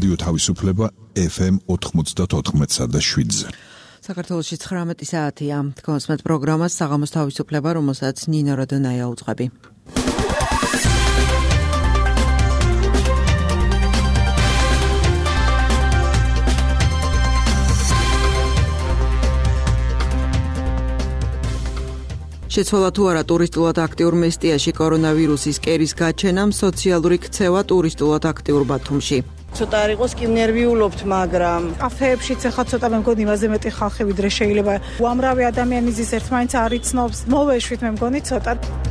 რადიო თავისუფლება FM 94.7-ზე. საქართველოში 19 საათია. თქვენს პროგრამას საღამოს თავისუფლება, რომელსაც ნინო როდონაია უძღვები. შეცვალა თუ არა ტურისტულად აქტიურ მესტიაში კორონავირუსის კერის გაჩენამ სოციალური ქცევა ტურისტულად აქტიურ ბათუმში. ცოტა არ იყოს კი ნერვიულობთ, მაგრამ კაფეებშიც ახლა ცოტა მე მგონი იმაზე მეტი ხალხი ვიდრე შეიძლება. უამრავი ადამიანი ზის ერთმანეთს არ იცნობს. მოვეშვით მე მგონი ცოტა.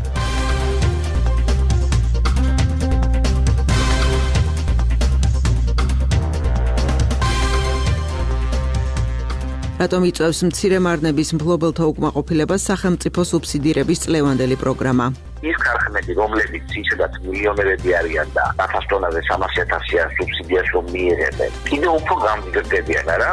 რატომ იწევს მცირე მარნების მფლობელთა უკმაყოფილებას სახელმწიფო სუბსიდირების წლევანდელი პროგრამა? ის ქარხნები, რომლებიც ისედაც მილიონერები არიან და 1000 ტონაზე 300,000 სუბსიდიას რომ მიიღებენ, კიდევ უფრო გამდიდრდებიან, არა?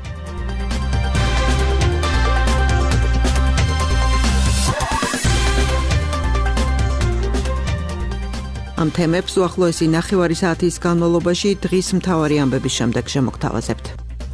ამ თემებს უახლოესი ნახევარი საათის განმავლობაში დღის მთავარი ამბების შემდეგ შემოგთავაზებთ.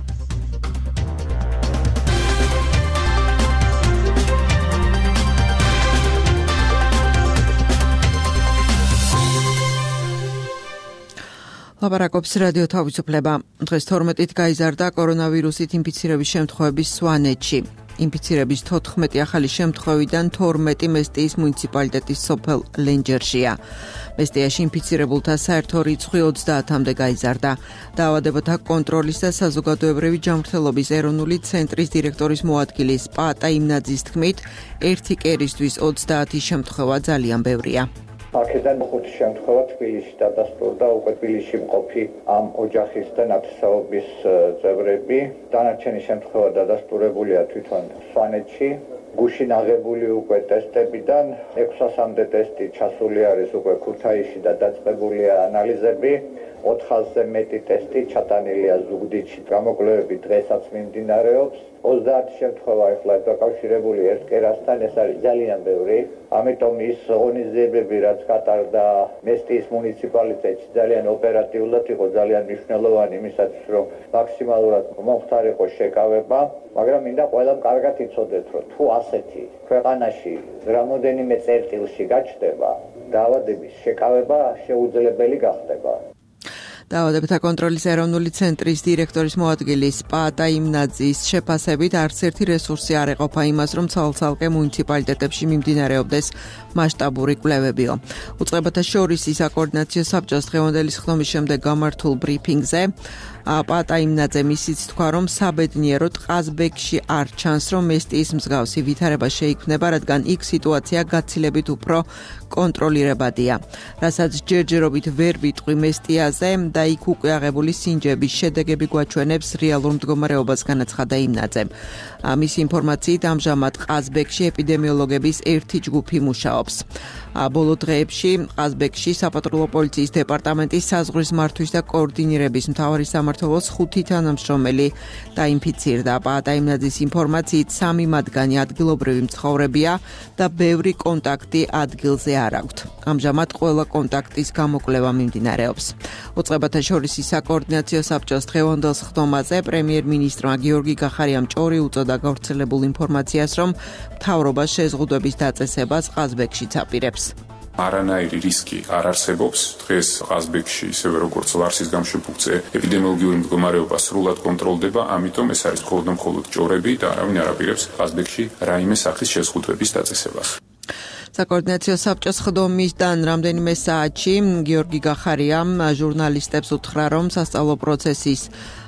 ლაპარაკობს რადიო თავისუფლება. დღეს 12-ით გაიზარდა კორონავირუსით ინფიცირების შემთხვევების სვანეთში. ინფიცირების 14 ახალი შემთხვევიდან 12 მესტიის მუნიციპალიტეტის სოფელ ლენჯერშია. მესტიაში ინფიცირებულთა საერთო რიცხვი 30-მდე გაიზარდა. დაავადებათა კონტროლის და საზოგადოებრივი ჯანმრთელობის ეროვნული ცენტრის დირექტორის მოადგილის პაატა იმნაძის თქმით, ერთი კერისთვის 30 შემთხვევა ძალიან ბევრია. აქედან 5 შემთხვევა თბილისში დადასტურდა, უკვე თბილისში მყოფი ამ ოჯახის და ნათესაობის წევრები. დანარჩენი შემთხვევა დადასტურებულია თვითონ სვანეთში. გუშინ აღებული უკვე ტესტებიდან 600-მდე ტესტი ჩასული არის უკვე ქუთაისში და დაწყებულია ანალიზები. 400-ზე მეტი ტესტი ჩატანილია ზუგდიდში. გამოკვლევები დღესაც მიმდინარეობს. 30 შემთხვევა ახლა დაკავშირებული ერთ კერასთან, ეს არის ძალიან ბევრი. ამიტომ ის ღონისძიებები, რაც გატარდა მესტიის მუნიციპალიტეტში, ძალიან ოპერატიულად იყო, ძალიან მნიშვნელოვანი იმისათვის, რომ მაქსიმალურად მომხდარიყო შეკავება, მაგრამ მინდა ყველამ კარგად იცოდეთ, რომ თუ ასეთი ქვეყანაში რამოდენიმე წერტილში გაჩნდება, დაავადების შეკავება შეუძლებელი გახდება. დაავადებათა კონტროლის ეროვნული ცენტრის დირექტორის მოადგილის პაატა იმნაძის შეფასებით არც ერთი რესურსი არ ეყოფა იმას, რომ ცალ-ცალკე მუნიციპალიტეტებში მიმდინარეობდეს მასშტაბური კვლევებიო. უწყებათა შორის საკოორდინაციო საბჭოს დღევანდელი სხდომის შემდეგ გამართულ ბრიფინგზე პაატა იმნაძემ ისიც თქვა, რომ საბედნიეროდ ყაზბეგში არ ჩანს, რომ მესტიის მსგავსი ვითარება შეიქმნება, რადგან იქ სიტუაცია გაცილებით უფრო კონტროლირებადია. რასაც ჯერჯერობით ვერ ვიტყვი მესტიაზე და იქ უკვე აღებული სინჯების შედეგები გვაჩვენებს რეალურ მდგომარეობას, განაცხადა იმნაძემ. მის ინფორმაციით ამჟამად ყაზბეგში ეპიდემიოლოგების ერთი ჯგუფი მუშაობს. ბოლო დღეებში ყაზბეგში საპატრულო პოლიციის დეპარტამენტის საზღვრის მართვის და კოორდინირების მთავარი სამმართველოს 5 თანამშრომელი დაინფიცირდა. პაატა იმნაძის ინფორმაციით 3 მათგანი ადგილობრივი მცხოვრებია და ბევრი კონტაქტი ადგილზე არ აქვთ. ამჟამად ყველა კონტაქტის გამოკვლევა მიმდინარეობს. უწყებათა შორის საკოორდინაციო საბჭოს დღევანდელ სხდომაზე პრემიერ-მინისტრმა გიორგი გახარიამ ჭორი უწოდა გავრცელებულ ინფორმაციას, რომ მთავრობა შეზღუდვების დაწესებას ყაზბეგშიც აპირებს. არანაირი რისკი არ არსებობს. დღეს ყაზბეგში, ისევე როგორც ლარსის გამშეფუქცე, ეპიდემიოლოგიური მდგომარეობა სრულად კონტროლდება, ამიტომ ეს არის მხოლოდ ჭორები და არავინ არ აპირებს ყაზბეგში რაიმე სახის შეზღუდვების დაწესებას. საკოორდინაციო საბჭოს სხდომისგან რამდენიმე საათში გიორგი გახარიამ ჟურნალისტებს უთხრა, რომ სასწავლო პროცესის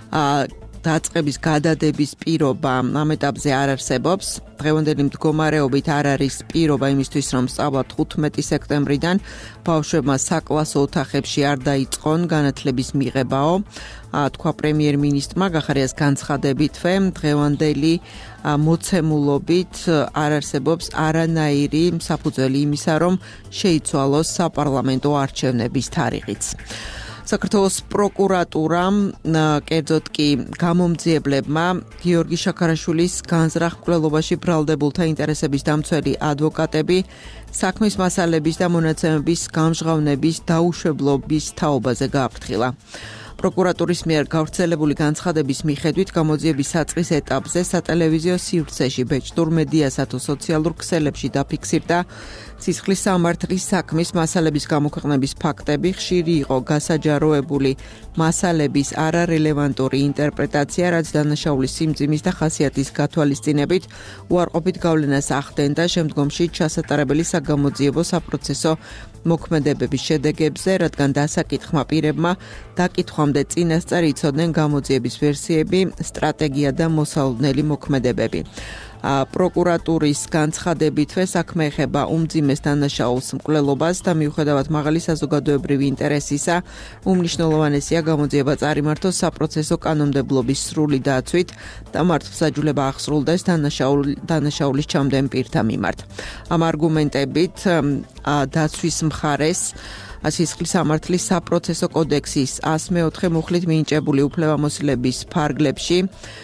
დაწყების გადადების პირობა ამ ეტაპზე არ არსებობს. დღევანდელი მდგომარეობით არ არის პირობა იმისთვის, რომ სწავლა 15 სექტემბრიდან ბავშვებმა საკლასო ოთახებში არ დაიწყონ განათლების მიღებაო. თქვა პრემიერ-მინისტრმა გახარიას განცხადებითვე, დღევანდელი მოცემულობით არ არსებობს არანაირი საფუძველი იმისა, რომ შეიცვალოს საპარლამენტო არჩევნების თარიღიც. საქართველოს პროკურატურამ, კერძოდ კი გამომძიებლებმა გიორგი შაქარაშვილის განზრახ მკვლელობაში ბრალდებულთა ინტერესების დამცველი ადვოკატები საქმის მასალების და მონაცემების გამჟღავნების დაუშვებლობის თაობაზე გააფრთხილა. პროკურატურის მიერ გავრცელებული განცხადების მიხედვით გამოძიების საწყის ეტაპზე სატელევიზიო სივრცეში ბეჭდურ მედიასა თუ სოციალურ ქსელებში დაფიქსირდა სისხლის სამართლის საქმის მასალების გამოქვეყნების ფაქტები, ხშირი იყო გასაჯაროებული მასალების არარელევანტური ინტერპრეტაცია, რაც დანაშაულის სიმძიმის და ხასიათის გათვალისწინებით უარყოფით გავლენას ახდენდა შემდგომში ჩასატარებელი საგამოძიებო საპროცესო მოქმედებების შედეგებზე, რადგან დასაკითხმა პირებმა დაკითხვამდე წინასწარ იცოდნენ გამოძიების ვერსიები, სტრატეგია და მოსალოდნელი მოქმედებები. პროკურატურის განცხადებითვე საქმე ეხება უმძიმეს დანაშაულს მკვლელობას და მიუხედავად მაღალი საზოგადოებრივი ინტერესისა, უმნიშვნელოვანესია გამოძიება წარიმართოს საპროცესო კანონმდებლობის სრული დაცვით და მართლმსაჯულება აღსრულდეს დანაშაულის ჩამდენ პირთა მიმართ. ამ არგუმენტებით დაცვის მხარეს სისხლის სამართლის საპროცესო კოდექსის 104 მუხლით მინიჭებული უფლებამოსილების ფარგლებში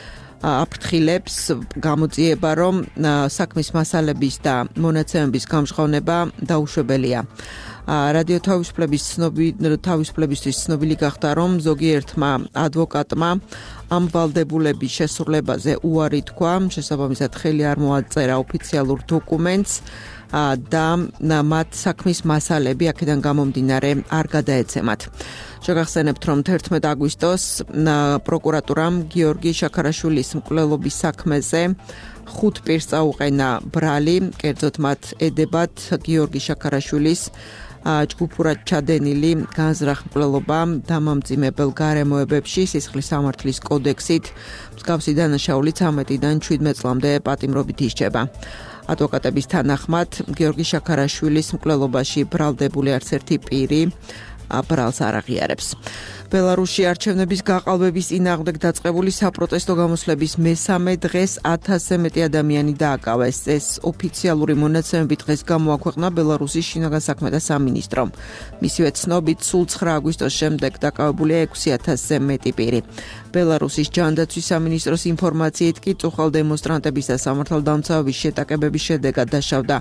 აფრთხილებს გამოძიება, რომ საქმის მასალების და მონაცემების გამჟღავნება დაუშვებელია. რადიო თავისუფლებისთვის ცნობილი გახდა, რომ ზოგიერთმა ადვოკატმა ამ ვალდებულების შესრულებაზე უარი თქვა, შესაბამისად ხელი არ მოაწერა ოფიციალურ დოკუმენტს და მათ საქმის მასალები აქედან გამომდინარე არ გადაეცემათ. შეგახსენებთ, რომ 11 აგვისტოს პროკურატურამ გიორგი შაქარაშვილის მკვლელობის საქმეზე 5 პირს წაუყენა ბრალი, კერძოდ მათ ედებათ გიორგი შაქარაშვილის ჯგუფურად ჩადენილი განზრახ მკვლელობა დამამძიმებელ გარემოებებში სისხლის სამართლის კოდექსით მსგავსი დანაშაული 13-დან 17 წლამდე პატიმრობით ისჯება. ადვოკატების თანახმად გიორგი შაქარაშვილის მკვლელობაში ბრალდებული არც ერთი პირი ბრალს არ აღიარებს. ბელარუსში არჩევნების გაყალბების წინააღმდეგ დაწყებული საპროტესტო გამოსვლების მესამე დღეს 1000-ზე მეტი ადამიანი დააკავეს. ეს ოფიციალური მონაცემები დღეს გამოაქვეყნა ბელარუსის შინაგან საქმეთა სამინისტრომ. მისივე ცნობით, სულ 9 აგვისტოს შემდეგ დაკავებულია 6000-ზე მეტი პირი. ბელარუსის ჯანდაცვის სამინისტროს ინფორმაციით კი წუხალ დემონსტრანტების და სამართალდამცავების შეტაკებების შედეგად დაშავდა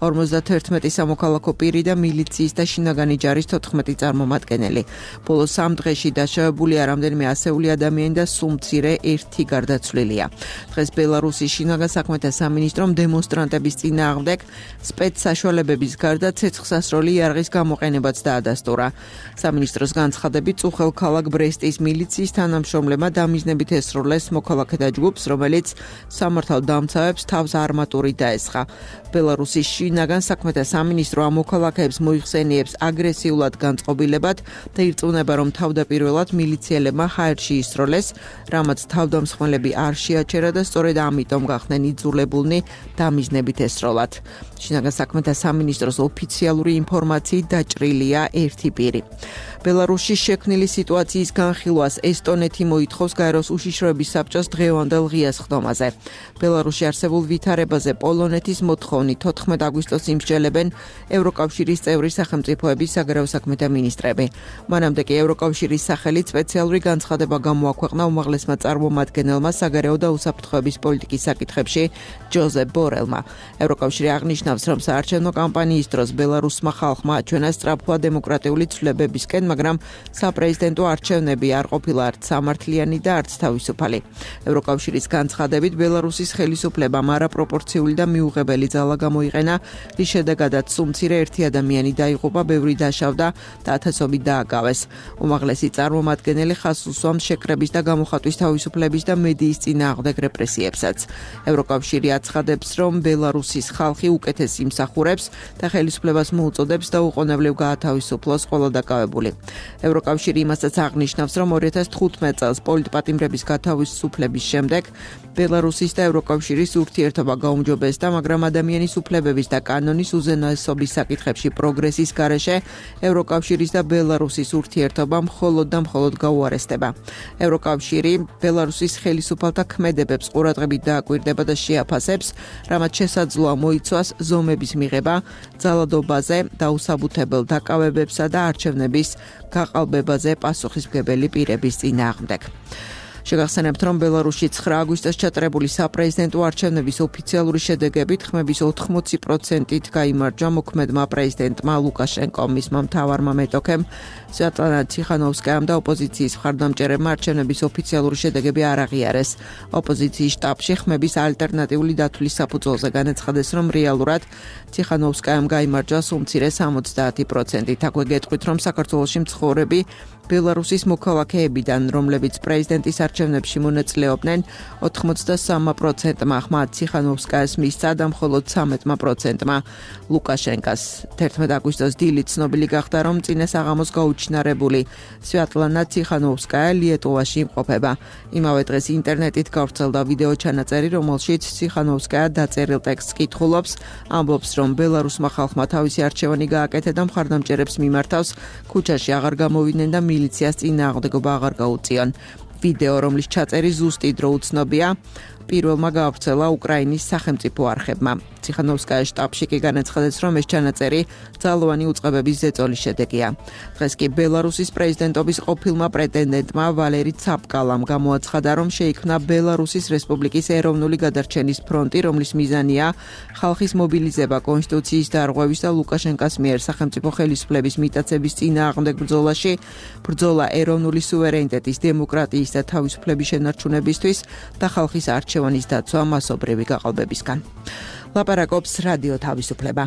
51 სამოქალაქო პირი და მილიციის და შინაგანი ჯარის 14 წარმომადგენელი. ბოლო 3 დღეში დაშავებულია რამდენიმე ასეული ადამიანი და სულ მცირე ერთი გარდაცვლილია. დღეს ბელარუსის შინაგან საქმეთა სამინისტრომ დემონსტრანტების წინააღმდეგ სპეცსაშუალებების გარდა ცეცხლსასროლი იარაღის გამოყენებაც დაადასტურა. სამინისტროს განცხადებით, წუხელ ქალაქ ბრესტის მილიციის თანამშრომლებმა დამიზნებით ესროლეს მოქალაქეთა ჯგუფს, რომელიც სამართალდამცავებს თავს არმატურით დაესხა. ბელარუსის შინაგან საქმეთა სამინისტრო ამ მოქალაქეებს მოიხსენიებს აგრესიულად განწყობილებად და ირწმუნება, რომ თავდაპირველად მილიციელებმა ჰაერში ისროლეს, რამაც თავდამსხმელები არ შეაჩერა და სწორედ ამიტომ გახდნენ იძულებულნი დამიზნებით ესროლათ. შინაგან საქმეთა სამინისტროს ოფიციალური ინფორმაციით დაჭრილია ერთი პირი. ბელარუსში შექმნილი სიტუაციის განხილვას ესტონეთი მოითხოვს გაეროს უშიშროების საბჭოს დღევანდელ ღიას ხდომაზე. ბელარუსში არსებულ ვითარებაზე პოლონეთის მოთხოვნით 14 აგვისტოს იმსჯელებენ ევროკავშირის წევრი სახელმწიფოების საგარეო საქმეთა მინისტრები. მანამდე კი ევროკავშირის სახელით სპეციალური განცხადება გამოაქვეყნა უმაღლესმა წარმომადგენელმა საგარეო და უსაფრთხოების პოლიტიკის საკითხებში ჯოზეფ ბორელმა. ევროკავშირი აღნიშნავს, რომ საარჩევნო კამპანიის დროს ბელარუსმა ხალხმა აჩვენა სწრაფვა დემოკრატიული ცვლილებებისკენ, მაგრამ საპრეზიდენტო არჩევნები არ ყოფილა არც სამართლიანი და არც თავისუფალი. ევროკავშირის განცხადებით ბელარუსის ხელისუფლებამ არაპროპორციული და მიუღებელი ძალა გამოიყენა, რის შედეგადაც სულ მცირე ერთი ადამიანი დაიღუპა, ბევრი დაშავდა და ათასობით დააკავეს. უმაღლესი წარმომადგენელი ხაზს უსვამს შეკრების და გამოხატვის თავისუფლების და მედიის წინააღმდეგ რეპრესიებსაც. ევროკავშირი აცხადებს, რომ ბელარუსის ხალხი უკეთეს იმსახურებს და ხელისუფლებას მოუწოდებს დაუყოვნებლივ გაათავისუფლოს ყველა დაკავებული. ევროკავშირი იმასაც აღნიშნავს, რომ 2015 წელს პოლიტპატიმრების გათავისუფლების შემდეგ ბელარუსის და ევროკავშირის ურთიერთობა გაუმჯობესდა, მაგრამ ადამიანის უფლებების და კანონის უზენაესობის საკითხებში პროგრესის გარეშე ევროკავშირის და ბელარუსის ურთიერთობა მხოლოდ და მხოლოდ გაუარესდება. ევროკავშირი ბელარუსის ხელისუფალთა ქმედებებს ყურადღებით დააკვირდება და შეაფასებს, რამაც შესაძლოა მოიცვას ზომების მიღება ძალადობაზე, დაუსაბუთებელ დაკავებებსა და არჩევნების გაყალბებაზე პასუხისმგებელი პირების წინააღმდეგ. შეგახსენებთ, რომ ბელარუსში 9 აგვისტოს ჩატარებული საპრეზიდენტო არჩევნების ოფიციალური შედეგებით ხმების 80%-ით გაიმარჯვა მოქმედმა პრეზიდენტმა ლუკაშენკომ, მისმა მთავარმა მეტოქემ სვიატლანა ციხანოვსკაიამ და ოპოზიციის მხარდამჭერებმა არჩევნების ოფიციალური შედეგები არ აღიარეს. ოპოზიციის შტაბში ხმების ალტერნატიული დათვლის საფუძველზე განაცხადეს, რომ რეალურად ციხანოვსკაიამ გაიმარჯვა უმცირე 70%-ით. აქვე გეტყვით, რომ საქართველოში მცხოვრები ბელარუსის მოქალაქეებიდან, რომლებიც პრეზიდენტის არჩევნებში მონაწილეობდნენ, 83%-მა ხმა ციხანოვსკაიას მისცა და მხოლოდ 13%-მა ლუკაშენკას. 11 აგვისტოს დილით ცნობილი გახდა, რომ წინა საღამოს გაუჩინარებული სვიატლანა ციხანოვსკაია ლიეტოვაში იმყოფება. იმავე დღეს ინტერნეტით გავრცელდა ვიდეო ჩანაწერი, რომელშიც ციხანოვსკაია დაწერილ ტექსტს კითხულობს, ამბობს, რომ ბელარუსმა ხალხმა თავისი არჩევანი გააკეთა და მხარდამჭერებს მიმართავს ქუჩაში აღარ გამოვიდნენ და მილიციას წინააღმდეგობა აღარ გაუწიონ. ვიდეო, რომლის ჩაწერი ზუსტი დრო უცნობია, პირველმა გაავრცელა უკრაინის სახელმწიფო არხებმა. ციხანოვსკაიას შტაბში კი განაცხადეს, რომ ეს ჩანაწერი ძალოვანი უწყებების ზეწოლის შედეგია. დღეს კი ბელარუსის პრეზიდენტობის ყოფილმა პრეტენდენტმა ვალერი ცაპკალამ გამოაცხადა, რომ შეიქმნა ბელარუსის რესპუბლიკის ეროვნული გადარჩენის ფრონტი, რომლის მიზანია ხალხის მობილიზება კონსტიტუციის დარღვევის და ლუკაშენკას მიერ სახელმწიფო ხელისუფლების მიტაცების წინააღმდეგ ბრძოლაში, ბრძოლა ეროვნული სუვერენიტეტის, დემოკრატიის და თავისუფლების შენარჩუნებისთვის და ხალხის არჩევანის დაცვა მასობრივი გაყალბებისგან. ლაპარაკობს რადიო თავისუფლება.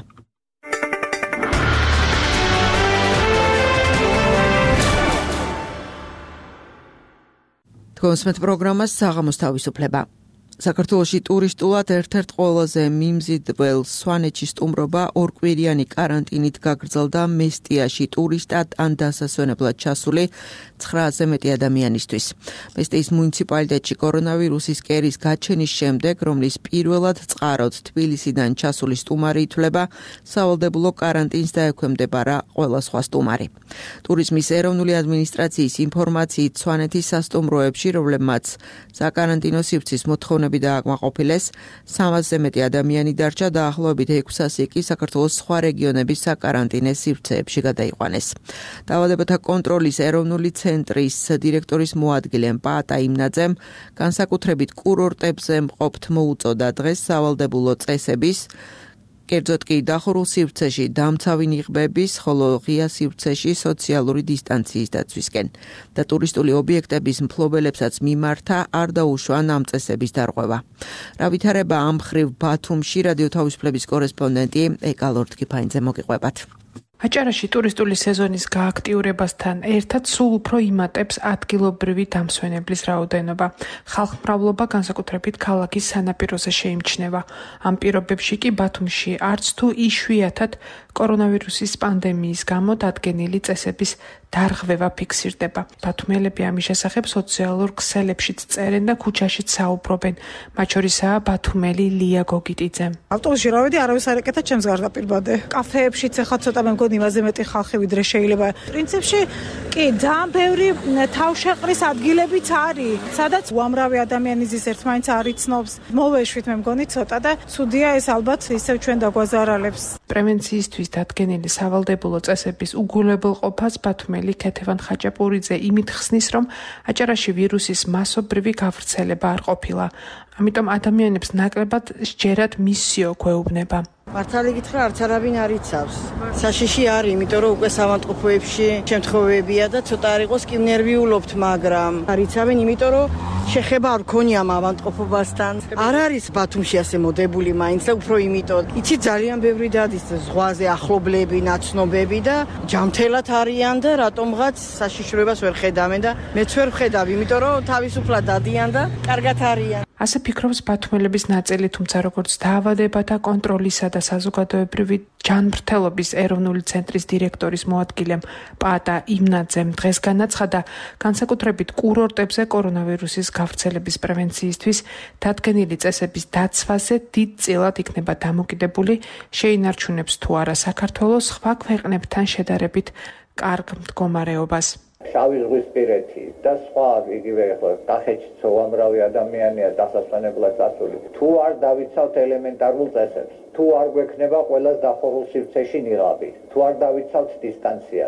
თქვენს პროგრამას საღამოს თავისუფლება. საქართველოში ტურისტულად ერთ-ერთ ყველაზე მიმზიდველ სვანეთში სტუმრობა ორკვირიანი კარანტინით გაგრძელდა მესტიაში ტურისტად ან დასასვენებლად ჩასული 900-ზე მეტი ადამიანისთვის. მესტიის მუნიციპალიტეტში კორონავირუსის კერის გაჩენის შემდეგ, რომლის პირველად წყაროდ თბილისიდან ჩასული სტუმარი ითვლება, სავალდებულო კარანტინს დაექვემდებარა ყველა სხვა სტუმარი. ტურიზმის ეროვნული ადმინისტრაციის ინფორმაციით სვანეთის სასტუმროებში, რომლებმაც საკარანტინო სივრცის მოთხოვნები დააკმაყოფილეს, 300-ზე მეტი ადამიანი დარჩა და ახლობით 600 კი საქართველოს სხვა რეგიონების საკარანტინე სივრცეებში გადაიყვანეს. დაავადებათა კონტროლის ეროვნული ცენტრის დირექტორის მოადგილემ პაატა იმნაძემ განსაკუთრებით კურორტებზე მყოფთ მოუწოდა დღეს სავალდებულო წესების, კერძოდ კი დახურულ სივრცეში დამცავი ნიღბების, ხოლო ღია სივრცეში სოციალური დისტანციის დაცვისკენ და ტურისტული ობიექტების მფლობელებსაც მიმართა არ დაუშვა ამ წესების დარღვევა. რა ვითარება ამ მხრივ ბათუმში რადიო თავისუფლების კორესპონდენტი ეკა ლორთქიფაინძე მოგიყვებათ. აჭარაში ტურისტული სეზონის გააქტიურებასთან ერთად სულ უფრო იმატებს ადგილობრივი დამსვენებლის რაოდენობა. ხალხმრავლობა განსაკუთრებით ქალაქის სანაპიროზე შეიმჩნევა. ამ პირობებში კი ბათუმში არც თუ იშვიათად კორონავირუსის პანდემიის გამო დადგენილი წესების დარღვევა ფიქსირდება. ბათუმელები ამის შესახებ სოციალურ ქსელებშიც წერენ და ქუჩაშიც საუბრობენ. მათ შორისაა ბათუმელი ლია გოგიტიძე. ავტობუსში რა ვედი, არავის არ ეკეთა ჩემს გარდაპირბადე. კაფეებშიც ახლა ცოტა მე მგონი იმაზე მეტი ხალხი ვიდრე შეიძლება. პრინციპში კი ძალიან ბევრი თავშეყრის ადგილებიც არის, სადაც უამრავი ადამიანი ზის ერთმანეთს არ იცნობს. მოვეშვით მე მგონი ცოტა და სუდია ეს ალბათ ისევ ჩვენ დაგვაზარალებს. პრევენციისთვის დადგენილი სავალდებულო წესების უგულებელ ყოფას ბათუმელი ქეთევან ხაჭაპურიძე იმით ხსნის, რომ აჭარაში ვირუსის მასობრივი გავრცელება არ ყოფილა. ამიტომ ადამიანებს ნაკლებად სჯერად მისიო გვეუბნება. მართალი გითხრა, არც არავინ არ იცავს. საშიში არის, იმიტომ რომ უკვე სამავტყოფოებში შემთხვევებია და ცოტა არ იყოს კი ნერვიულობთ, მაგრამ არ იცავენ, იმიტომ რომ შეხება არ ქონია ავადმყოფობასთან. არ არის ბათუმში ასე მოდებული მაინც და უფრო იმიტომ. იცი ძალიან ბევრი დადის ზღვაზე ახლობლები, ნაცნობები და ჯამთელად არიან და რატომღაც საშიშროებას ვერ ხედავენ და მეც ვერ ვხედავ, იმიტომ რომ თავისუფლად დადიან და კარგად არიან. ასე ფიქრობს ბათუმელების ნაწილი, თუმცა როგორც დაავადებათა კონტროლისა და საზოგადოებრივი ჯანმრთელობის ეროვნული ცენტრის დირექტორის მოადგილემ პაატა იმნაძემ დღეს განაცხადა, განსაკუთრებით კურორტებზე კორონავირუსის გავრცელების პრევენციისთვის დადგენილი წესების დაცვაზე დიდწილად იქნება დამოკიდებული, შეინარჩუნებს თუ არა საქართველოს სხვა ქვეყნებთან შედარებით კარგ მდგომარეობას. შავი ზღვისპირეთი და სხვა იგივე კახეთშიც უამრავი ადამიანია დასასვენებლად წასული. თუ არ დავიცავთ ელემენტარულ წესებს, თუ არ გვექნება ყველას დახურულ სივრცეში ნიღაბი, თუ არ დავიცავთ დისტანციას,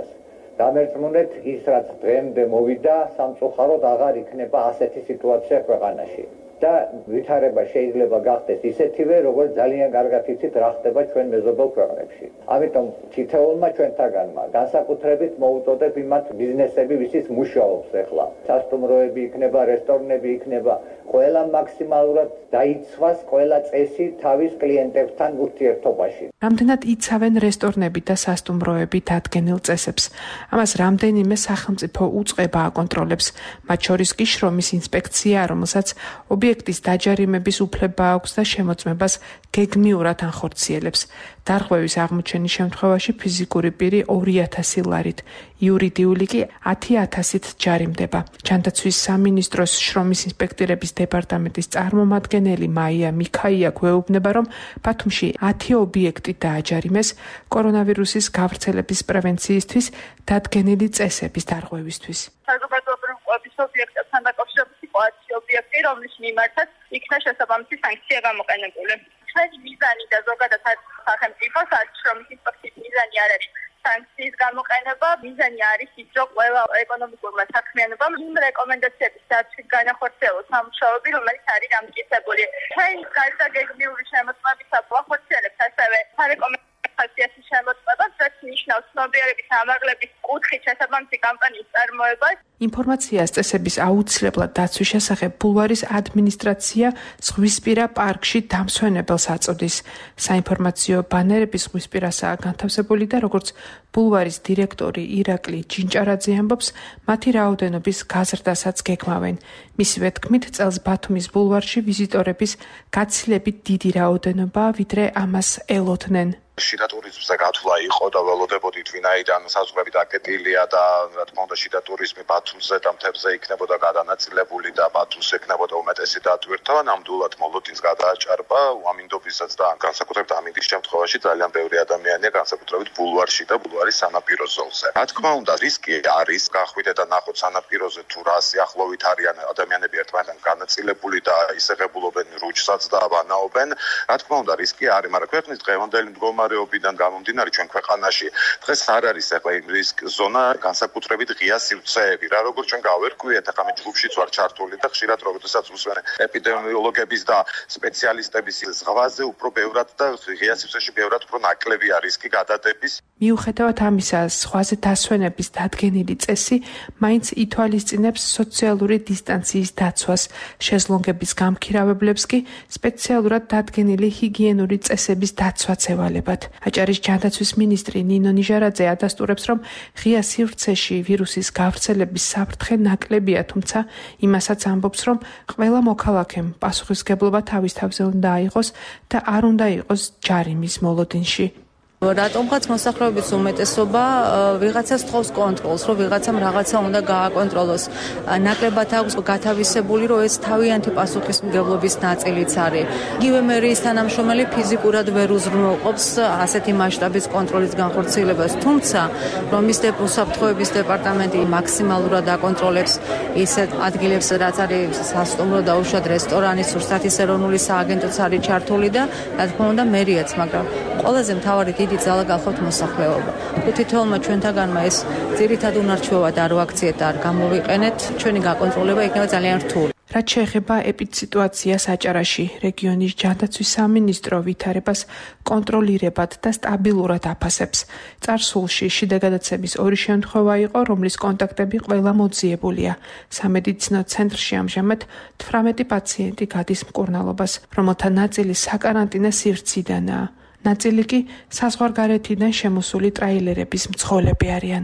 დამერწმუნეთ ის რაც დღემდე მოვიდა სამწუხაროდ აღარ იქნება ასეთი სიტუაცია ქვეყანაში და ვითარება შეიძლება გახდეს ისეთივე როგორც ძალიან კარგად იცით რა ხდება ჩვენ მეზობელ ქვეყნებში. ამიტომ თითოეულმა ჩვენთაგანმა განსაკუთრებით მოუწოდებ იმათ ბიზნესები ვისიც მუშაობს ახლა სასტუმროები იქნება რესტორნები იქნება ყველა მაქსიმალურად დაიცვას ყველა წესი თავის კლიენტებთან ურთიერთობაში. რამდენად იცავენ რესტორნები და სასტუმროები დადგენილ წესებს? ამას რამდენიმე სახელმწიფო უწყება აკონტროლებს, მათ შორის კი შრომის ინსპექცია, რომელსაც ობიექტის დაჯარიმების უფლება აქვს და შემოწმებას გეგმიურად ანხორციელებს. დარღვევის აღმოჩენის შემთხვევაში ფიზიკური პირი 2000 ლარით, იურიდიული კი 10,000-ით ჯარიმდება. ჯანდაცვის სამინისტროს შრომის ინსპექტორების დეპარტამენტის წარმომადგენელი მაია მიქაია გვეუბნება, რომ ბათუმში 10 ობიექტი დააჯარიმეს კორონავირუსის გავრცელების პრევენციისთვის დადგენილი წესების დარღვევისთვის. საზოგადოებრივი კვების ობიექტებთან დაკავშირებით იყო 10 ობიექტი, რომლის მიმართაც იქნა შესაბამისი სანქცია გამოყენებული. ჩვენი მიზანი და ზოგადად სახელმწიფოს შრომის ინსპექციის მიზანი არ არის სანქციის გამოყენება, მიზანი არის ის, რომ ყველა ეკონომიკურმა საქმიანობამ იმ რეკომენდაციების დაცვით განახორციელოს სამუშაოები, რომელიც არის დამტკიცებული. ჩვენ გარდა გეგმიური შემოწმებისა ვახორციელებთ ასევე სარეკომენდაციების შემოწმებას, რაც ნიშნავს ცნობიერების ამაღლების კუთხით შესაბამისი კამპანიის წარმოებას. ინფორმაციას წესების აუცილებლად დაცვის შესახებ ბულვარის ადმინისტრაცია ზღვისპირა პარკში დამსვენებელს აწოდის. საინფორმაციო ბანერები ზღვისპირასაა განთავსებული და როგორც ბულვარის დირექტორი ირაკლი ჯინჭარაძე ამბობს, მათი რაოდენობის გაზრდასაც გეგმავენ. მისივე თქმით, წელს ბათუმის ბულვარში ვიზიტორების გაცილებით დიდი რაოდენობაა, ვიდრე ამას ელოდნენ. შიდა ტურიზმზე გათვლა იყო და ველოდებოდით ვინაიდან საზღვრები დაკეტილია და რა თქმა უნდა შიდა ტურიზმი ბათუმზე და მთებზე იქნებოდა გადანაწილებული და ბათუმს ექნებოდა უმეტესი დატვირთვა, ნამდვილად მოლოდინს გადააჭარბა უამინდობისაც და განსაკუთრებით ამინდის შემთხვევაში ძალიან ბევრი ადამიანია განსაკუთრებით ბულვარში და ბულვარის სანაპირო ზოლზე. რა თქმა უნდა რისკი არის გახვიდე და ნახოთ სანაპიროზე თუ რა სიახლოვით არიან ადამიანები ერთმანეთთან განაწილებული და ისეღებულობენ რუჩსაც და ვანაობენ. რა თქმა უნდა რისკი არის, მაგრამ ქვეყნის დღევანდელი მდგომარეობიდან გამომდინარე ჩვენ ქვეყანაში დღეს არ არის ახლა იმ რისკ ზონა განსაკუთრებით ღია სივრცეები რა როგორც ჩვენ გავერკვიეთ ახლა მე ჯგუფშიც ვარ ჩართული და ხშირად როდესაც ვუსვენ ეპიდემიოლოგების და სპეციალისტების ზღვაზე უფრო ბევრად და ღია სივრცეში ბევრად უფრო ნაკლებია რისკი გადადების. მიუხედავად ამისა, ზღვაზე დასვენების დადგენილი წესი მაინც ითვალისწინებს სოციალური დისტანციის დაცვას, შეზლონგების გამქირავებლებს კი სპეციალურად დადგენილი ჰიგიენური წესების დაცვაც ევალებათ. აჭარის ჯანდაცვის მინისტრი ნინო ნიჟარაძე ადასტურებს, რომ ღია სივრცეში ვირუსის გავრცელების საფრთხე ნაკლებია, თუმცა იმასაც ამბობს, რომ ყველა მოქალაქემ პასუხისგებლობა თავის თავზე უნდა აიღოს და არ უნდა იყოს ჯარიმის მოლოდინში. რატომღაც მოსახლეობის უმეტესობა ვიღაცას თხოვს კონტროლს, რომ ვიღაცამ რაღაცა უნდა გააკონტროლოს. ნაკლებად აქვს გათავისებული, რომ ეს თავიანთი პასუხისმგებლობის ნაწილიც არის. იგივე მერიის თანამშრომელი ფიზიკურად ვერ უზრუნველყოფს ასეთი მასშტაბის კონტროლის განხორციელებას, თუმცა რომის უსაფრთხოების დეპარტამენტი მაქსიმალურად აკონტროლებს ისეთ ადგილებს, რაც არის სასტუმრო და უშუალოდ რესტორანი, სურსათის ეროვნული სააგენტოც არის ჩართული და რა თქმა უნდა მერიაც, მაგრამ ყველაზე მთავარი დიდი ძალა გახავთ მოსახლეობა. თუ თითოეულმა ჩვენთაგანმა ეს ძირითად უნარჩვევად არ ვაქციეთ და არ გამოვიყენეთ, ჩვენი გაკონტროლება იქნება ძალიან რთული. რაც შეეხება ეპიდსიტუაციას აჭარაში, რეგიონის ჯანდაცვის სამინისტრო ვითარებას კონტროლირებად და სტაბილურად აფასებს. წარსულში შიდა გადაცემის 2 შემთხვევა იყო, რომლის კონტაქტები ყველა მოძიებულია. სამედიცინო ცენტრში ამჟამად 18 პაციენტი გადის მკურნალობას, რომელთა ნაწილი საკარანტინო სივრციდანაა. ნაწილი კი საზღვარგარეთიდან შემოსული ტრაილერების მცხოვრები არიან.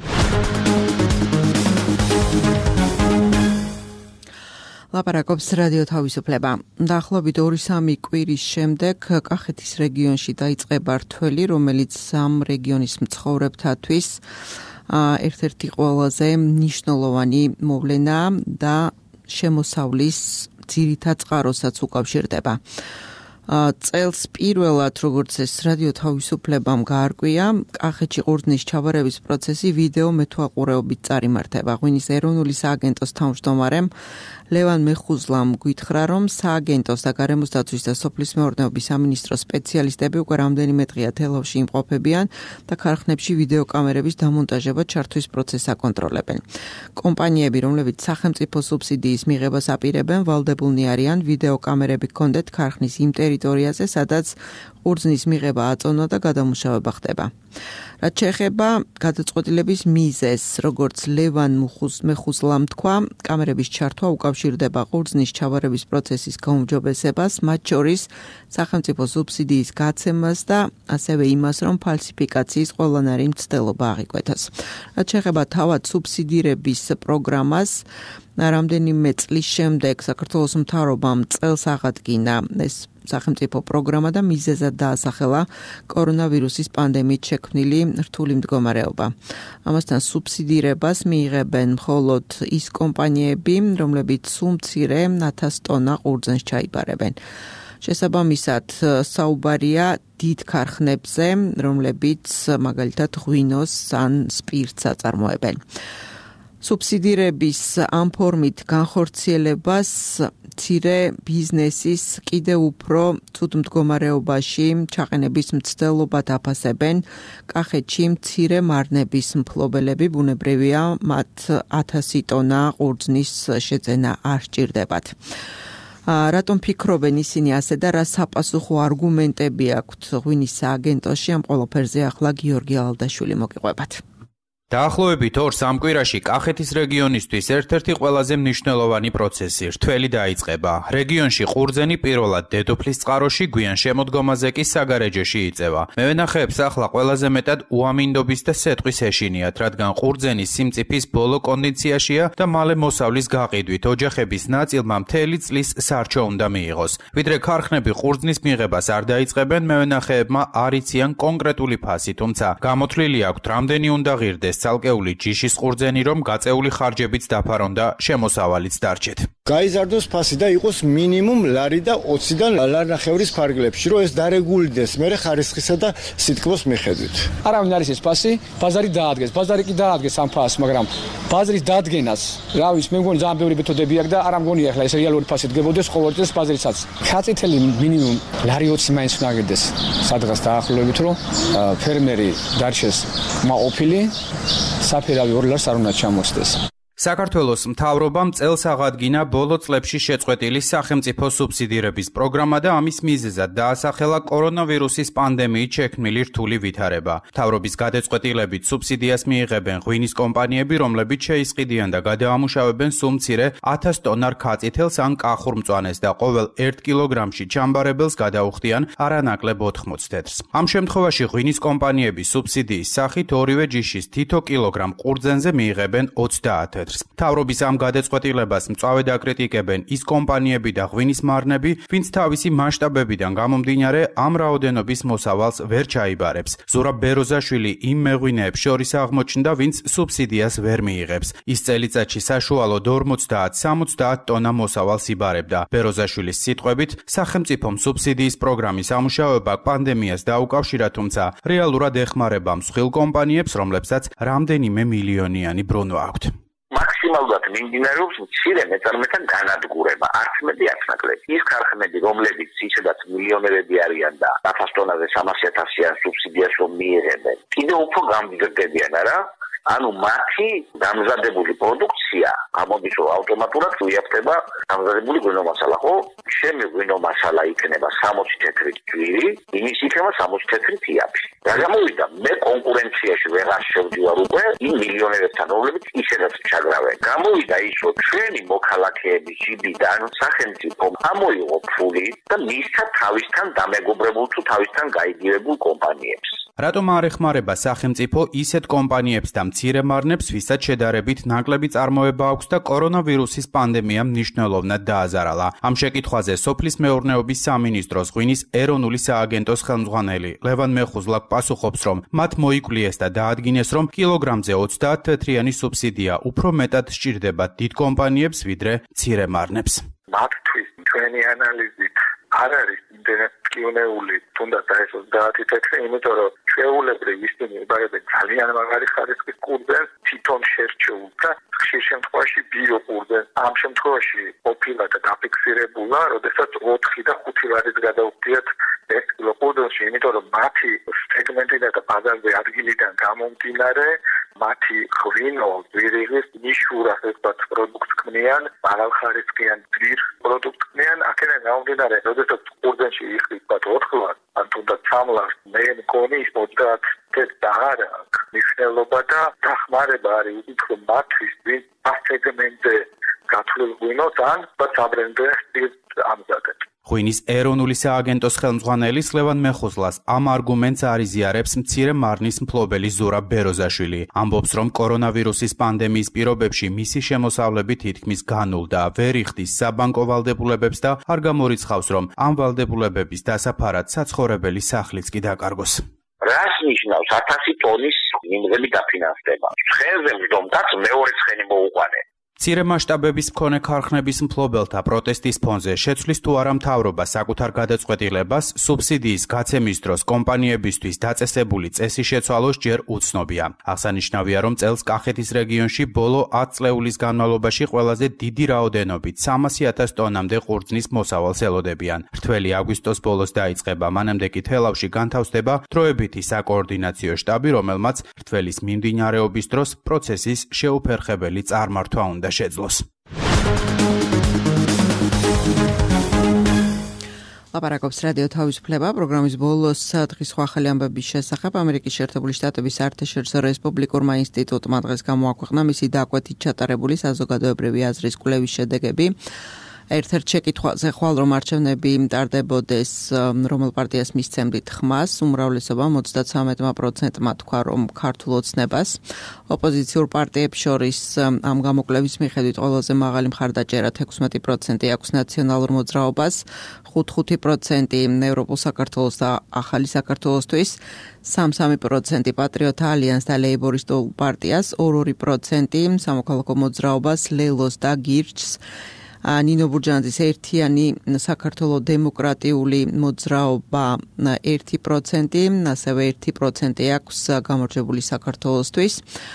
ლაპარაკობს რადიო თავისუფლება. დაახლოებით 2-3 კვირის შემდეგ კახეთის რეგიონში დაიწყება რთველი, რომელიც ამ რეგიონის მცხოვრებთათვის ერთ-ერთი ყველაზე მნიშვნელოვანი მოვლენა და შემოსავლის ძირითად წყაროსაც უკავშირდება. წელს პირველად, როგორც ეს რადიო თავისუფლებამ გაარკვია, კახეთში ყურძნის ჩავარების პროცესი ვიდეო მეთვალყურეობით წარიმართება. ღვინის ეროვნული სააგენტოს თავმჯდომარემ ლევან მეხუზლამ გითხრა, რომ სააგენტოს და გარემოს დაცვის და სოფლის მეურნეობის სამინისტროს სპეციალისტები უკვე რამდენიმე დღეა თელავში იმყოფებიან და ქარხნებში ვიდეო კამერების დამონტაჟება ჩართვის პროცესს აკონტროლებენ. კომპანიები, რომლებიც სახელმწიფო სუბსიდიის მიღებას აპირებენ, ვალდებულნი არიან ვიდეო კამერები ჰქონდეთ ქარხნის იმ ტერიტორიაზე, სადაც ყურძნის მიღება აწონვა და გადამუშავება ხდება. რაც შეეხება გადაწყვეტილების მიზეზს, როგორც ლევან მეხუზლამ თქვა, კამერების ჩართვა უკავშირდება ყურძნის ჩავარების პროცესის გაუმჯობესებას, მათ შორის სახელმწიფო სუბსიდიის გაცემას და ასევე იმას, რომ ფალსიფიკაციის ყველანაირი მცდელობა აღიკვეთას. რაც შეეხება თავად სუბსიდირების პროგრამას, რამდენიმე წლის შემდეგ საქართველოს მთავრობამ წელს აღადგინა ეს სახელმწიფო პროგრამა და მიზეზად დაასახელა კორონავირუსის პანდემიით შექმნილი რთული მდგომარეობა. ამასთან სუბსიდირებას მიიღებენ მხოლოდ ის კომპანიები, რომლებიც სულ მცირე 1000 ტონა ყურძენს ჩაიბარებენ. შესაბამისად, საუბარია დიდ ქარხნებზე, რომლებიც მაგალითად ღვინოს ან სპირტს აწარმოებენ. სუბსიდირების ამ ფორმით განხორციელებას მცირე ბიზნესის კიდევ უფრო ცუდ მდგომარეობაში ჩაყენების მცდელობად აფასებენ კახეთში მცირე მარნების მფლობელები, ბუნებრივია, მათ 1000 ტონა ყურძნის შეძენა არ სჭირდებათ. რატომ ფიქრობენ ისინი ასე და რა საპასუხო არგუმენტები აქვთ ღვინის სააგენტოში? ამ ყველაფერზე ახლა გიორგი ალდაშვილი მოგიყვებათ. დაახლოებით 2-3 კვირაში კახეთის რეგიონისთვის ერთ-ერთი ყველაზე მნიშვნელოვანი პროცესი რთველი დაიწყება. რეგიონში ყურძენი პირველად დედოფლის წყაროში, გვიან შემოდგომაზე კი საგარეჯოში იწევა. მევენახეებს ახლა ყველაზე მეტად უამინდობის და სეტყვის ეშინიათ, რადგან ყურძენის სიმწიფის ბოლო კონდიციაშია და მალე მოსავლის გაყიდვით ოჯახების ნაწილმა მთელი წლის სარჩო უნდა მიიღოს. ვიდრე ქარხნები ყურძნის მიღებას არ დაიწყებენ, მევენახეებმა არ იციან კონკრეტული ფასი, თუმცა გამოთვლილი აქვთ, რამდენი უნდა ღირდეს ცალკეული ჯიშის ყურძენი, რომ გაწეული ხარჯებიც დაფარონ და შემოსავალიც დარჩეთ. გაიზარდოს ფასი და იყოს მინიმუმ ლარი და 20-დან ლარნახევრის ფარგლებში, რომ ეს დარეგულდეს მერე ხარისხისა და სითქმოს მიხედვით. არავინ არის ეს ფასი, ბაზარი დაადგეს. ბაზარი კი დაადგეს ამ ფასს, მაგრამ ბაზრის დადგენას, რა ვიცი, მე მგონი ძალიან ბევრი მეთოდები აქვს და არ ამგონია ახლა ეს რეალური ფასი დგებოდეს ყოველ წელს ბაზრიცაც. ხაწითელი მინიმუმ ლარი 20 მაინც უნდა გერდეს სადღაც დაახლოებით, რომ ფერმერი დარჩეს მაყოფილი, საფერავი 2 ლარს არ უნდა ჩამოსდეს. საქართველოს მთავრობამ წელს აღადგინა ბოლო წლებში შეწყვეტილი სახელმწიფო სუბსიდირების პროგრამა და ამის მიზეზად დაასახელა კორონავირუსის პანდემიით შექმნილი რთული ვითარება. მთავრობის გადაწყვეტილებით სუბსიდიას მიიღებენ ღვინის კომპანიები, რომლებიც შეისყიდიან და გადაამუშავებენ სულ მცირე 1000 ტონარ ქაწითელს ან კახურ მწვანეს და ყოველ 1 კილოგრამში ჩამბარებელს გადაუხდიან არანაკლებ 80 თეთრს. ამ შემთხვევაში ღვინის კომპანიები სუბსიდიის სახით ორივე ჯიშის თითო კილოგრამ ყურძენზე მიიღებენ 30 თეთრს. მთავრობის ამ გადაწყვეტილებას მწვავედ აკრიტიკებენ ის კომპანიები და ღვინის მარნები, ვინც თავისი მასშტაბებიდან გამომდინარე ამ რაოდენობის მოსავალს ვერ ჩაიბარებს. ზურაბ ბეროზაშვილი იმ მეღვინეებს შორის აღმოჩნდა, ვინც სუბსიდიას ვერ მიიღებს. ის წელიწადში საშუალოდ 50-70 ტონა მოსავალს იბარებდა. ბეროზაშვილის სიტყვებით, სახელმწიფომ სუბსიდიის პროგრამის ამუშავება პანდემიას დაუკავშირა, თუმცა რეალურად ეხმარება მსხვილ კომპანიებს, რომლებსაც რამდენიმე მილიონიანი ბრუნვა აქვთ. მაქსიმალურად მიმდინარეობს მცირე მეწარმეთა განადგურება, არც მეტი არც ნაკლები. ის ქარხნები, რომლებიც ისედაც მილიონერები არიან და 1000 ტონაზე 300.000 სუბსიდიას რომ მიიღებენ, კიდევ უფრო გამდიდრდებიან, არა? ანუ მათი დამზადებული პროდუქცია გამოდის რომ ავტომატურად უიაფდება დამზადებული ღვინო მასალა, ხო? შემე ღვინო მასალა იქნება 60 თეთრი ჯვირი, იმის იქნება 60 თეთრი თიაფი. რა გამოვიდა? მე კონკურენციაში ვეღარ შევდივარ უკვე იმ მილიონერებთან, რომლებიც ისედაც ჩაგრავენ. გამოვიდა ის, რომ ჩვენი მოქალაქეები ჯიბიდან სახელმწიფო ამოიღო ფული და მისცა თავისთან დამეგობრებულ თუ თავისთან გაიგივებულ კომპანიებს. რატომ არ ეხმარება სახელმწიფო ისეთ კომპანიებს და მცირე მარნებს, ვისაც შედარებით ნაკლები წარმოება აქვს და კორონავირუსის პანდემიამ მნიშვნელოვნად დააზარალა? ამ შეკითხვაზე სოფლის მეურნეობის სამინისტროს ღვინის ეროვნული სააგენტოს ხელმძღვანელი ლევან მეხუზლა პასუხობს, რომ მათ მოიკლიეს და დაადგინეს, რომ კილოგრამზე 30 თეთრიანი სუბსიდია უფრო მეტად სჭირდება დიდ კომპანიებს, ვიდრე მცირე მარნებს. მათთვის ჩვენი ანალიზით არ არის იმდენად მტკივნეული თუნდაც ეს 30 თეთრი, იმიტომ რომ ჩვეულებრივ ისინი იბარებენ ძალიან მაგარი ხარისხის ყურძენს, თვითონ შერჩეულ და ხშირ შემთხვევაში ბიოყურძენს. ამ შემთხვევაში ყოფილა და დაფიქსირებულა, როდესაც 4 და 5 ლარის გადაუხდიათ 1 კილო ყურძენში, იმიტომ რომ მათი სეგმენტიდან და ბაზარზე ადგილიდან გამომდინარე მათი ღვინო, ძვირიღის ნიშურა ესეთ პროდუქტს ქმნიან, მაღალხარისხიან ძვირ პროდუქტს ქმნიან, აქედან გამომდინარე, როდესაც ყურძენში იხდით 4 ლარს, ან თუნდაც 3 ლარს, მე მგონი 30 და არ აქვს მნიშვნელობა და დახმარება არის უფრო მათთვის, ვინც ამ სეგმენტზე გათვლილ ღვინოს ან საბრენდო სტილს ამზადებს. ღვინის ეროვნული სააგენტოს ხელმძღვანელის ლევან მეხუზლას ამ არგუმენტს არიზიარებს მცირე მარნის მფლობელი ზურაბ ბეროზაშვილი. ამბობს, რომ კორონავირუსის პანდემიის პირობებში მისი შემოსავლები თითქმის განულდა, ვერ იხდის საბანკო ვალდებულებებს და არ გამორიცხავს, რომ ამ ვალდებულებების დასაფარად საცხოვრებელი სახლიც კი დაკარგოს. რას ნიშნავს 1000 ტონის მინდვრელი დაფინანსება? ცხენზე მზდომთაც მეორე ცხენი მოუყვანე. მცირე მასშტაბების მქონე ქარხნების მფლობელთა პროტესტის ფონზე შეცვლის თუ არა მთავრობა საკუთარ გადაწყვეტილებას, სუბსიდიის გაცემის დროს კომპანიებისთვის დაწესებული წესი შეცვალოს ჯერ უცნობია. აღსანიშნავია, რომ წელს კახეთის რეგიონში ბოლო 10 წლეულის განმავლობაში ყველაზე დიდი რაოდენობით 300,000 ტონამდე ყურძნის მოსავალს ელოდებიან. მრთველი აგვისტოს ბოლოს დაიწყება, მანამდე კი თელავში განთავსდება დროებითი საკოორდინაციო შტაბი, რომელმაც მრთველის მიმდინარეობის დროს პროცესის შეუფერხებელი წარმართვა უნდა შეძლოს. ლაპარაკობს რადიო თავისუფლება პროგრამის ბოლოს დღის ახალი ამბების შესახებ. ამერიკის შეერთებული შტატების საერთაშორისო რესპუბლიკურმა ინსტიტუტმა დღეს გამოაქვეყნა მისი დაკვეთით ჩატარებული საზოგადოებრივი აზრის კვლევის შედეგები. ერთ-ერთ შეკითხვაზე ხვალ რომ არჩევნები მტარდებოდეს, რომელ პარტიას მისცემდით ხმას, უმრავლესობამ 33%-მა თქვა, რომ ქართულ ოცნებას. ოპოზიციურ პარტიებს შორის ამ გამოკვლევის მიხედვით ყველაზე მაღალი მხარდაჭერა 16% აქვს ნაციონალურ მოძრაობას, 5% ევროპულ საქართველოს და ახალი საქართველოსთვის, 3% პატრიოტ ალიანს და ლეიბორისტულ პარტიას, 2% სამოქალაქო მოძრაობას, ლელოს და გირჩს. ნინო ბურჯანძის ერთიანი საქართველოს დემოკრატიული მოძრაობა 1%, ასევე 1% აქვს გამარჯვებული საქართველოსთვის.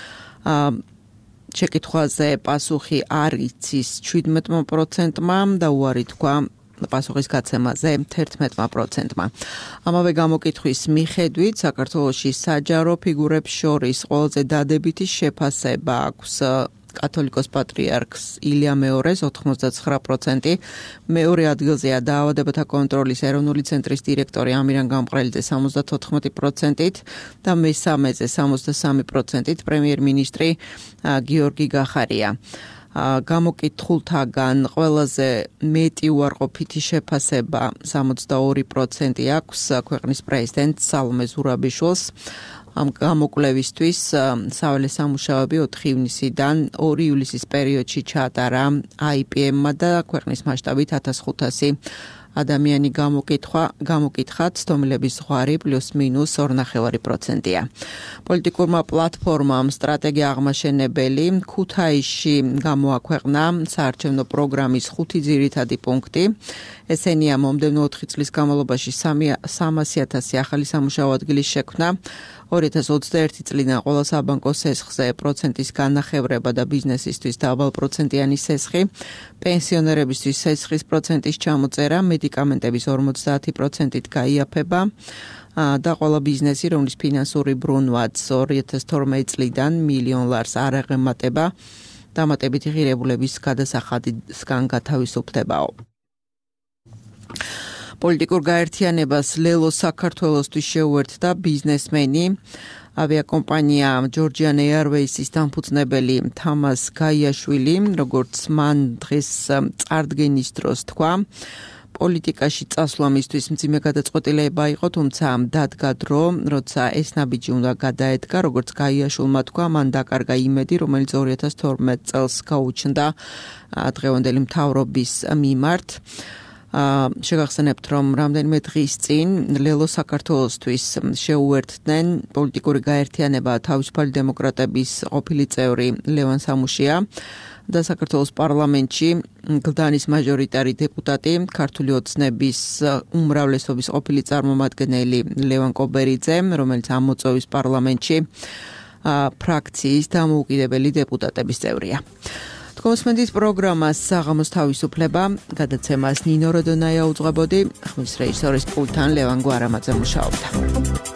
შეკითხვაზე პასუხი არ იცის 17%-მა და უარი თქვა პასუხის გაცემაზე 11%-მა. ამავე გამოკითხვის მიხედვით საქართველოში საჯარო ფიგურებს შორის ყველაზე დადებითი შეფასება აქვს კათოლიკოს პატრიარქს ილია მეორეს 89%, მეორე ადგილზეა დაავადებათა კონტროლის ეროვნული ცენტრის დირექტორი ამირან გამყრელიძე 74%-ით და მესამეზე 63%-ით პრემიერ-მინისტრი გიორგი გახარია. გამოკითხულთაგან ყველაზე მეტი უარყოფითი შეფასება 62% აქვს ქვეყნის პრეზიდენტ სალომე ზურაბიშვილს. ამ გამოკვლევისთვის საველე სამუშაოები 4 ივნისიდან 2 ივლისის პერიოდში ჩაატარა IPM-მა და ქვეყნის მასშტაბით 1500 ადამიანი გამოკითხა, ცდომილების ზღვარი +-2.5%-ია. პოლიტიკურმა პლატფორმამ სტრატეგია აღმაშენებელი ქუთაისში გამოაქვეყნა საარჩევნო პროგრამის 5 ძირითადი პუნქტი. ესენია მომდევნო 4 წლის განმავლობაში 300,000 ახალი სამუშაო ადგილის შექმნა, 2021 წლიდან ყველა საბანკო სესხზე პროცენტის განახევრება და ბიზნესისთვის დაბალპროცენტიანი სესხი, პენსიონერებისთვის სესხის პროცენტის ჩამოწერა, მედიკამენტების 50%-ით გაიაფება და ყველა ბიზნესი, რომლის ფინანსური ბრუნვაც 2012 წლიდან $1 მილიონ არ აღემატება, დამატებითი ღირებულების გადასახადისგან გათავისუფლებაო. პოლიტიკურ გაერთიანებას ლელო საქართველოსთვის შეუერთდა ბიზნესმენი, ავიაკომპანია Georgian Airways-ის დამფუძნებელი თამას გაიაშვილი, როგორც მან დღეს წარდგენის დროს თქვა, პოლიტიკაში წასვლა მისთვის მძიმე გადაწყვეტილება იყო, თუმცა დადგა დრო, როცა ეს ნაბიჯი უნდა გადაედგა, როგორც გაიაშვილმა თქვა, მან დაკარგა იმედი, რომელიც 2012 წელს გაუჩნდა დღევანდელი მთავრობის მიმართ. შეგახსენებთ, რომ რამდენიმე დღის წინ ლელო საქართველოსთვის შეუერთდნენ პოლიტიკური გაერთიანება თავისუფალი დემოკრატების ყოფილი წევრი ლევან სამუშია და საქართველოს პარლამენტში გლდანის მაჟორიტარი დეპუტატი, ქართული ოცნების უმრავლესობის ყოფილი წარმომადგენელი ლევან კობერიძე, რომელიც ამ მოწვევის პარლამენტში ფრაქციის დამოუკიდებელი დეპუტატების წევრია. თქვენს პროგრამას საღამოს თავისუფლება, გადაცემას ნინო როდონაია უძღვებოდი, ხმის რეჟისორის პულტთან ლევან გვარამაძე მუშაობდა.